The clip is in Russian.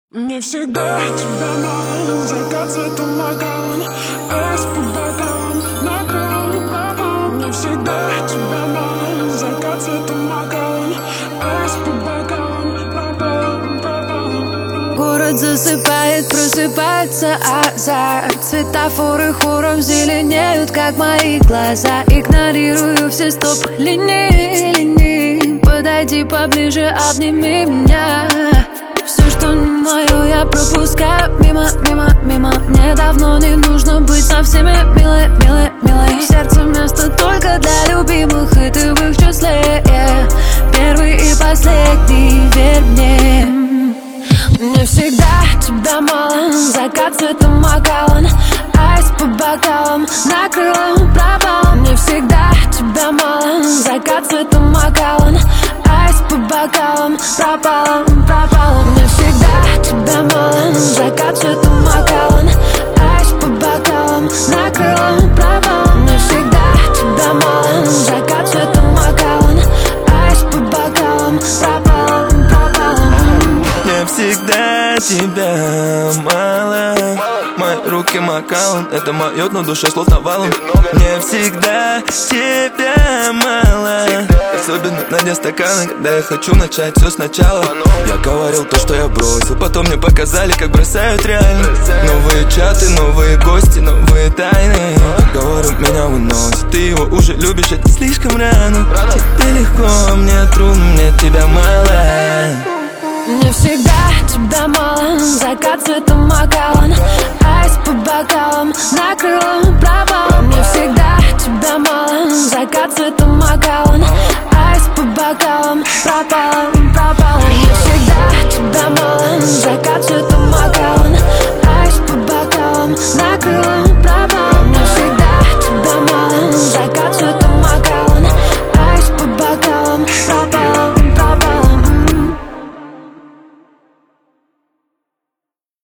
Не всегда тебя мало, закат цветом макаон, айс по бокалам, накрыл пропал. Не всегда тебя мало, закат цветом макаон, айс по бокалам, пропал. Город засыпает, просыпается азарт. Светофоры хором зеленеют, как мои глаза. Игнорирую все стоп-линии. Подойди поближе, обними меня. Все, что не мое, я пропускаю мимо. Мне давно не нужно быть со всеми милой. В сердце место только для любимых, и ты в их числе. Первый и последний, верь мне. Мне всегда тебя мало, закат цветом макаон, айс по бокалам, накрыл пропал. Мне всегда тебя мало, закат цветом макаон, айс по бокалам, пропал. Мне всегда тебя мало, закат цветом макаон, айс по бокалам, накрыл пропал. Мне всегда тебя мало, закат цветом макаон, айс по бокалам, пропал. Мне всегда тебя мало. Мои руки макаон, это моё дно, душа словно валом. Мне всегда тебя мало. Особенно на дне стакана, когда я хочу начать все сначала. Я говорил то, что я бросил, потом мне показали, как бросают реально. Новые чаты, новые гости, новые тайны. Говорю, меня выносит, ты его уже любишь, это слишком рано. Тебе легко, мне трудно, мне тебя мало. Мне всегда тебя мало, закат цветом макаон, айс по бокалам, накрыл пропал. Мне всегда тебя мало, закат цветом макаон, айс по бокалам, пропал. Мне всегда тебя мало, закат цветом макаон, айс по бокалам, накрыл.